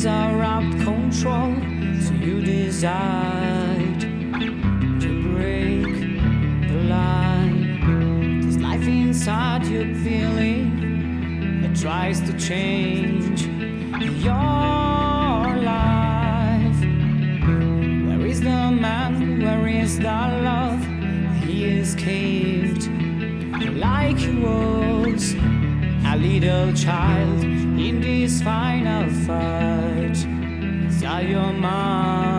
things are out of control, so you decide to break the line. This life inside you feeling, it tries to change your life. Where is the man? Where is the love? He escaped like he was a little child in this final fight inside your mind.